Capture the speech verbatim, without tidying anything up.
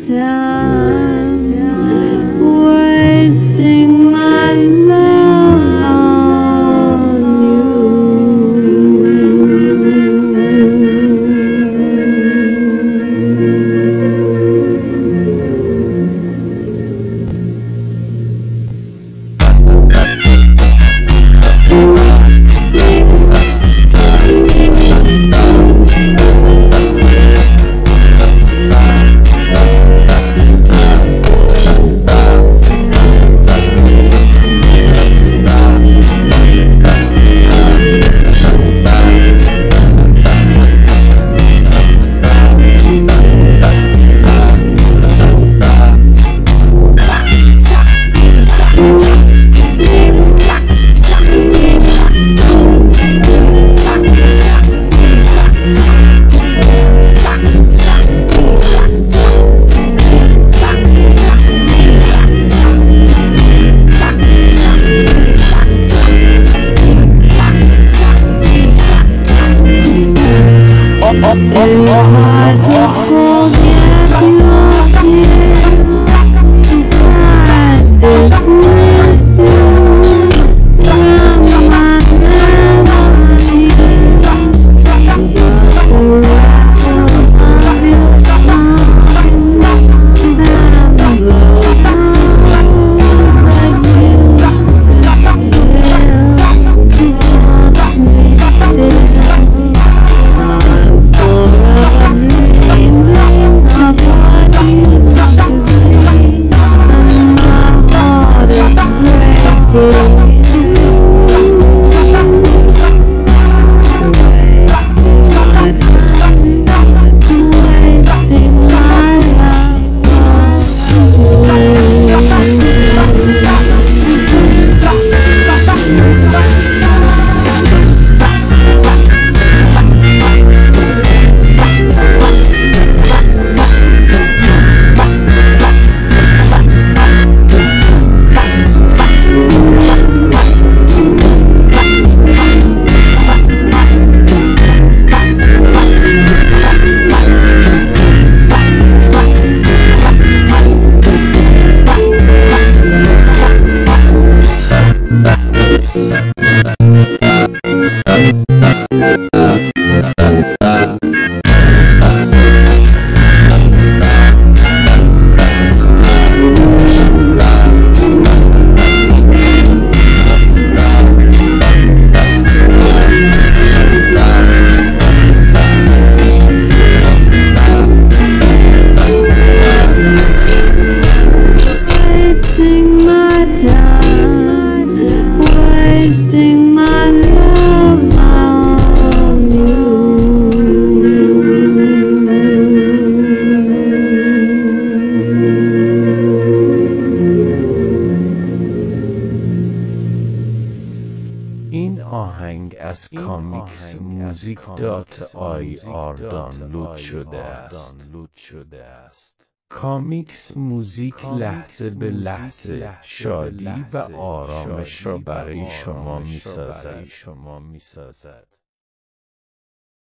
time, wasting my love on you. It's hard to forget your tears, hide this with you from my memory. The rest of your time and blow like you این آهنگ از کامیکس موزیک دات آی آر دانلود شده است. کامیکس موزیک لحظه به لحظه شادی و آرامش را برای شما می‌سازد.